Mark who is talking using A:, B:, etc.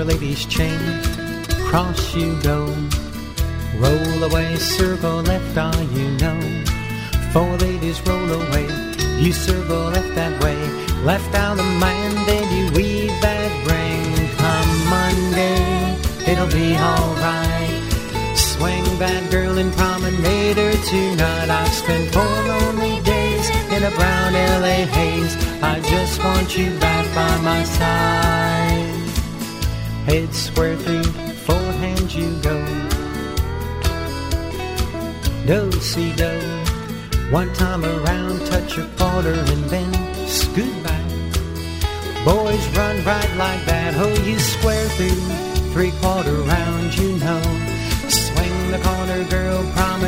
A: lady's chain, cross you go. Roll away, circle left, all you know. Four ladies roll away, you circle left that way. Left out a man, then you weave that ring. Come Monday, it'll be alright. Swing that girl and promenade her tonight. I've spent 4 lonely days in a brown LA haze. I just want you back by my side. Head square through, 4 hands you go. Do-si-do, one time around, touch your quarter and then scoot back. Boys run right like that, oh you square through, 3/4 round, you know. Swing the corner, girl, promenade